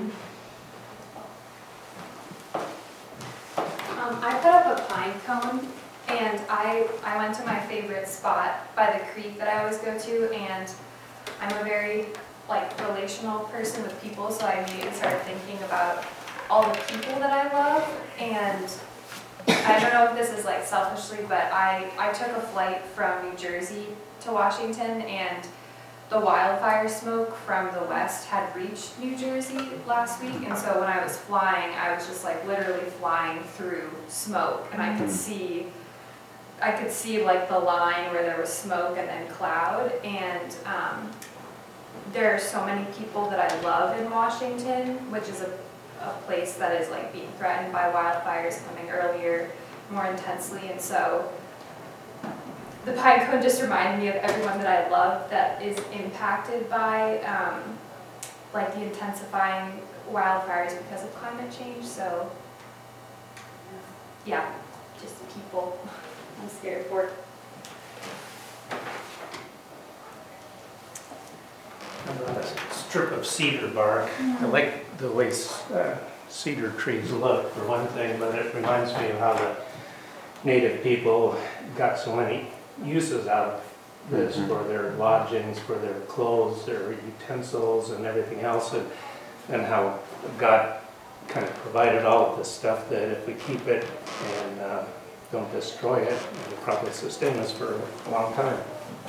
I put up a pine cone, and I went to my favorite spot by the creek that I always go to, and I'm a very relational person with people, so I immediately started thinking about all the people that I love. And I don't know if this is selfishly, but I took a flight from New Jersey to Washington, and the wildfire smoke from the west had reached New Jersey last week, and so when I was flying, I was just literally flying through smoke, and I could see the line where there was smoke and then cloud. And there are so many people that I love in Washington, which is a place that is being threatened by wildfires coming earlier, more intensely. And so the pine cone just reminded me of everyone that I love that is impacted by the intensifying wildfires because of climate change. So yeah, just people I'm scared for. A strip of cedar bark. I like the way cedar trees look, for one thing, but it reminds me of how the native people got so many uses out of this for their lodgings, for their clothes, their utensils, and everything else, and how God kind of provided all of this stuff that if we keep it and don't destroy it, it'll probably sustain us for a long time.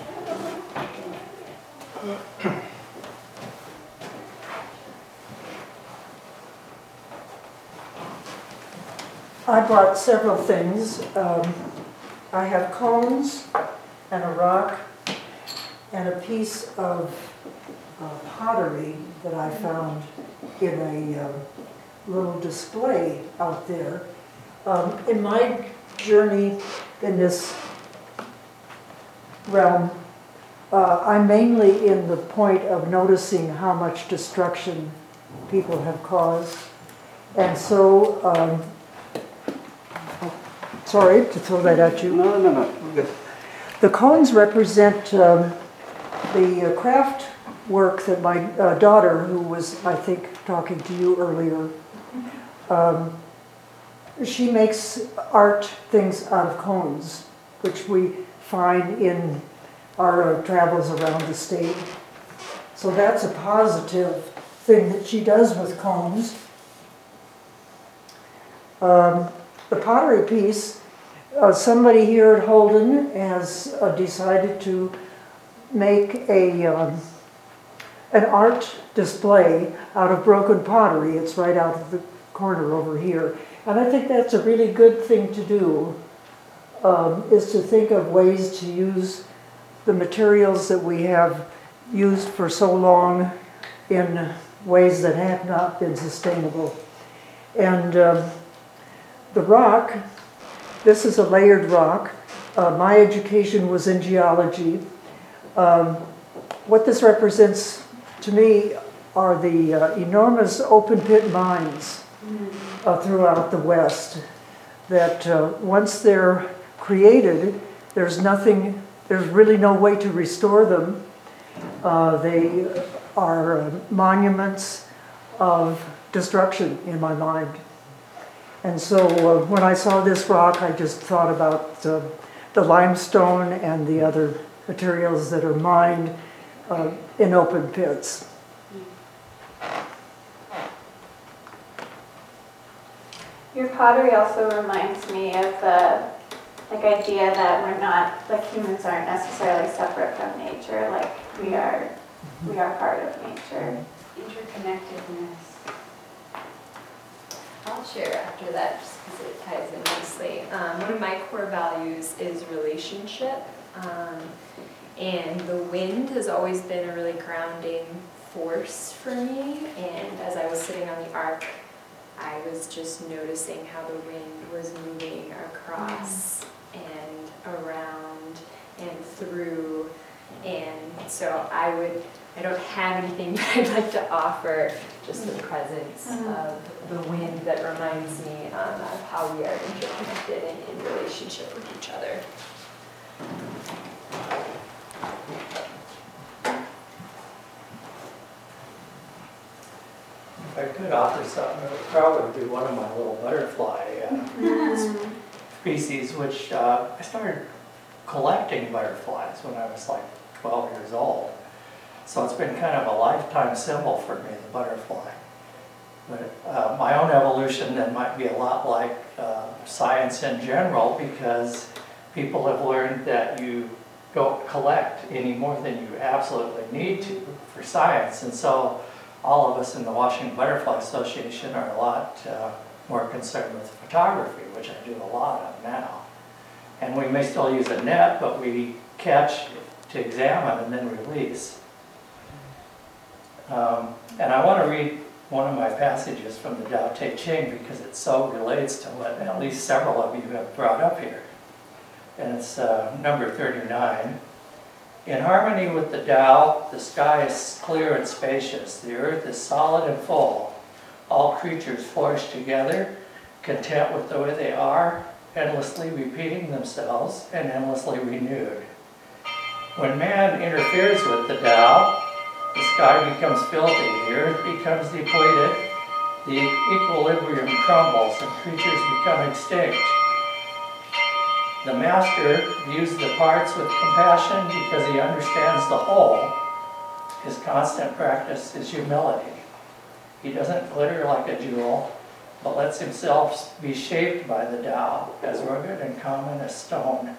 I brought several things. I have cones and a rock and a piece of pottery that I found in a little display out there. In my journey in this realm, I'm mainly in the point of noticing how much destruction people have caused. And so, sorry to throw that at you. No, we're good. The cones represent the craft work that my daughter, who was, I think, talking to you earlier, she makes art things out of cones, which we find in our travels around the state. So that's a positive thing that she does with cones. The pottery piece somebody here at Holden has decided to make an art display out of broken pottery. It's right out of the corner over here. And I think that's a really good thing to do, is to think of ways to use the materials that we have used for so long in ways that have not been sustainable. And the rock, this is a layered rock. My education was in geology. What this represents to me are the enormous open pit mines throughout the West, that once they're created, there's really no way to restore them. They are monuments of destruction in my mind. And so when I saw this rock, I just thought about the limestone and the other materials that are mined in open pits. Your pottery also reminds me of the idea that we're not, humans aren't necessarily separate from nature, we are part of nature. Interconnectedness. I'll share after that just because it ties in nicely. One of my core values is relationship. And the wind has always been a really grounding force for me. And as I was sitting on the ark, I was just noticing how the wind was moving across and around and through. And so I don't have anything that I'd like to offer, just the presence of the wind that reminds me of how we are interconnected and in relationship with each other. If I could offer something, it would probably be one of my little butterfly species, which I started collecting butterflies when I was like 12 years old. So it's been kind of a lifetime symbol for me, the butterfly. But my own evolution then might be a lot like science in general, because people have learned that you don't collect any more than you absolutely need to for science. And so all of us in the Washington Butterfly Association are a lot more concerned with photography, which I do a lot of now. And we may still use a net, but we catch to examine and then release. And I want to read one of my passages from the Tao Te Ching because it so relates to what at least several of you have brought up here. And it's number 39. In harmony with the Tao, the sky is clear and spacious. The earth is solid and full. All creatures flourish together, content with the way they are, endlessly repeating themselves and endlessly renewed. When man interferes with the Tao, the sky becomes filthy, the earth becomes depleted, the equilibrium crumbles, and creatures become extinct. The master views the parts with compassion because he understands the whole. His constant practice is humility. He doesn't glitter like a jewel, but lets himself be shaped by the Tao, as rugged and common as stone.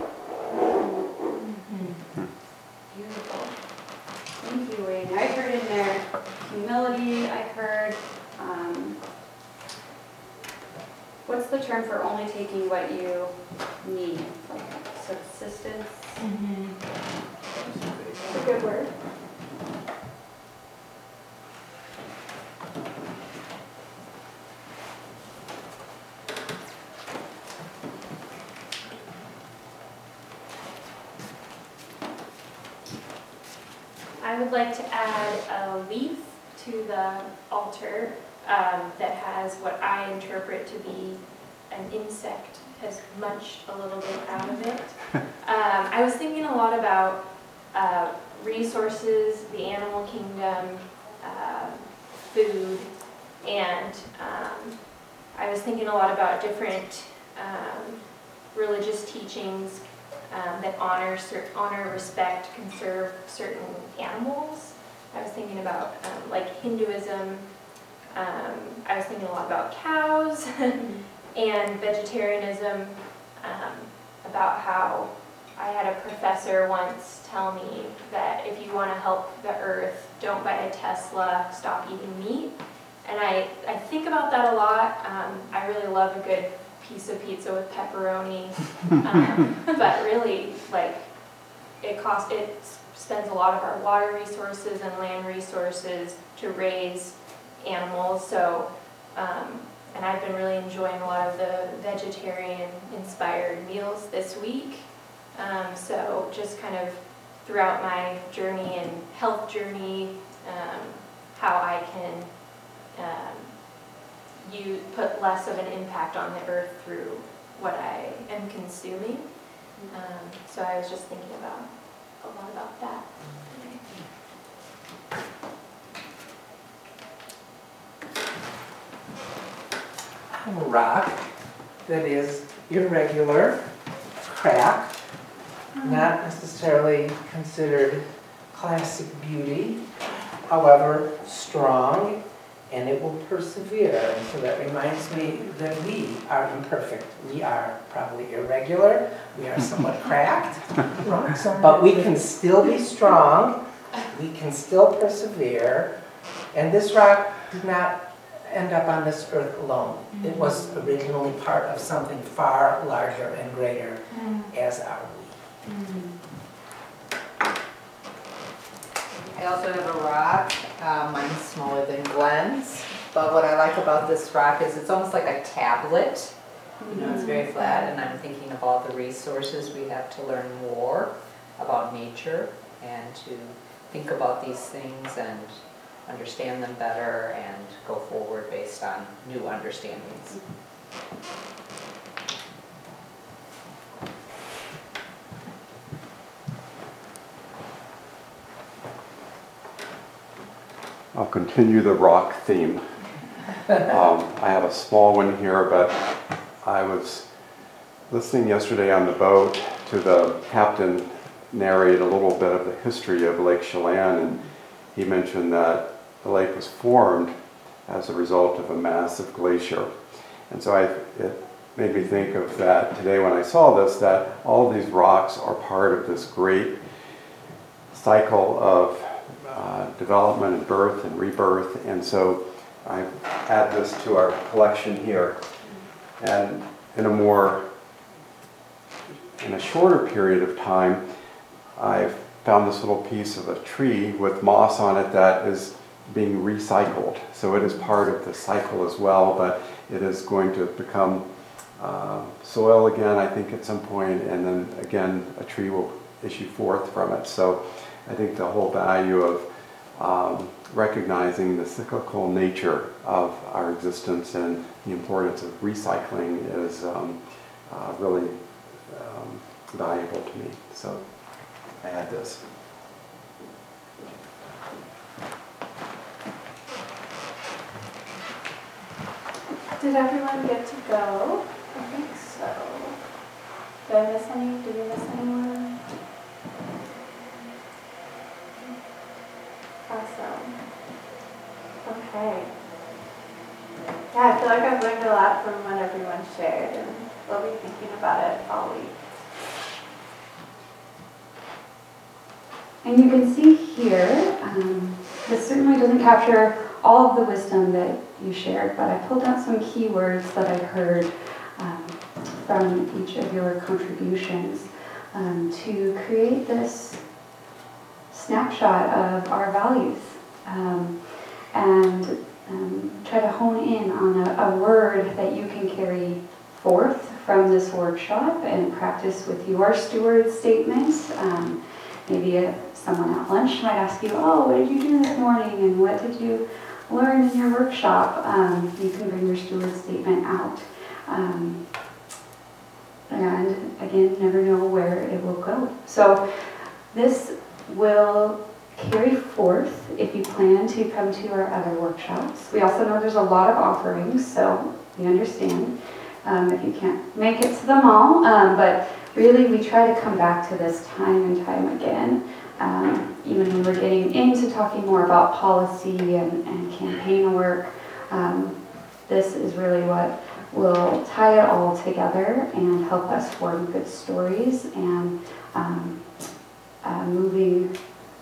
Beautiful. Thank you, Wayne. I heard in there humility. I heard, what's the term for only taking what you need? Like subsistence? That's a good word. I would like to add a leaf to the altar that has what I interpret to be an insect has munched a little bit out of it. I was thinking a lot about resources, the animal kingdom, food, and I was thinking a lot about different religious teachings that honor, respect, conserve certain animals. I was thinking about like Hinduism. I was thinking a lot about cows and vegetarianism. about how I had a professor once tell me that if you want to help the earth, don't buy a Tesla, stop eating meat. And I think about that a lot. I really love a good piece of pizza with pepperoni. But really, like, it spends a lot of our water resources and land resources to raise animals. So, and I've been really enjoying a lot of the vegetarian-inspired meals this week. So just kind of throughout my journey and health journey, how I can put less of an impact on the earth through what I am consuming. So I was just thinking a lot about that. I'm a rock that is irregular, cracked, not necessarily considered classic beauty, however strong, and it will persevere. And so that reminds me that we are imperfect. We are probably irregular, we are somewhat cracked, but we can still be strong, we can still persevere, and this rock did not end up on this earth alone. It was originally part of something far larger and greater, as are we. I also have a rock. Mine's smaller than Glenn's, but what I like about this rock is it's almost like a tablet. You know, it's very flat, and I'm thinking of all the resources we have to learn more about nature and to think about these things and understand them better and go forward based on new understandings. I'll continue the rock theme. I have a small one here, but I was listening yesterday on the boat to the captain narrate a little bit of the history of Lake Chelan, and he mentioned that the lake was formed as a result of a massive glacier. And so it made me think of that today when I saw this, that all of these rocks are part of this great cycle of development and birth and rebirth. And so I add this to our collection here. And in a shorter period of time, I've found this little piece of a tree with moss on it that is being recycled. So it is part of the cycle as well, but it is going to become soil again, I think, at some point, and then again a tree will issue forth from it. So I think the whole value of recognizing the cyclical nature of our existence and the importance of recycling is really valuable to me. So I had this. Did everyone get to go? I think so. Did we miss anyone? Awesome. Okay. Yeah, I feel like I've learned a lot from what everyone shared, and we'll be thinking about it all week. And you can see here, this certainly doesn't capture all of the wisdom that you shared, but I pulled out some keywords that I heard from each of your contributions to create this snapshot of our values and try to hone in on a word that you can carry forth from this workshop and practice with your steward statements. Maybe someone at lunch might ask you, oh, what did you do this morning and what did you learn in your workshop? You can bring your steward statement out. And again, never know where it will go. So this will carry forth if you plan to come to our other workshops. We also know there's a lot of offerings, so we understand if you can't make it to them all, but really we try to come back to this time and time again. Even when we're getting into talking more about policy and campaign work, this is really what will tie it all together and help us form good stories and moving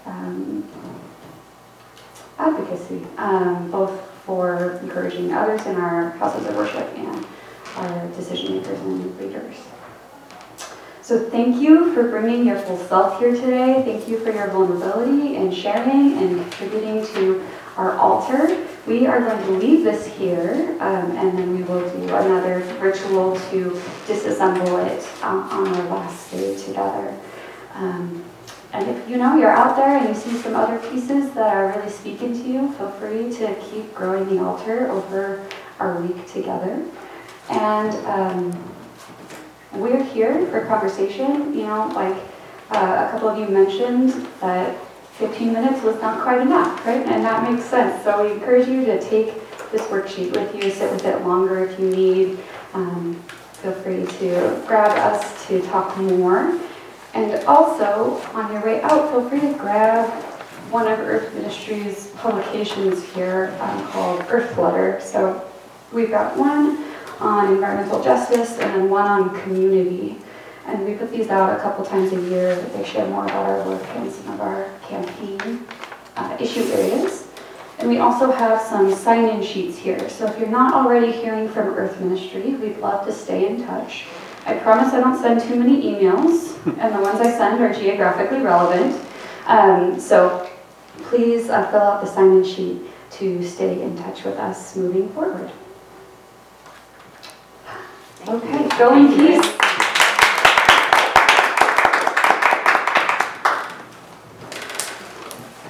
advocacy, both for encouraging others in our houses of worship and our decision makers and leaders. So thank you for bringing your full self here today. Thank you for your vulnerability and sharing and contributing to our altar. We are going to leave this here, and then we will do another ritual to disassemble it on our last day together. And if you know you're out there and you see some other pieces that are really speaking to you, feel free to keep growing the altar over our week together. And we're here for conversation. You know, like a couple of you mentioned that 15 minutes was not quite enough, right? And that makes sense. So we encourage you to take this worksheet with you, sit with it longer if you need. Feel free to grab us to talk more. And also, on your way out, feel free to grab one of Earth Ministry's publications here called Earth Flutter. So we've got one on environmental justice and then one on community. And we put these out a couple times a year. They share more about our work and some of our campaign issue areas. And we also have some sign-in sheets here. So if you're not already hearing from Earth Ministry, we'd love to stay in touch. I promise I don't send too many emails, and the ones I send are geographically relevant. So please fill out the sign-in sheet to stay in touch with us moving forward. Okay, go in peace.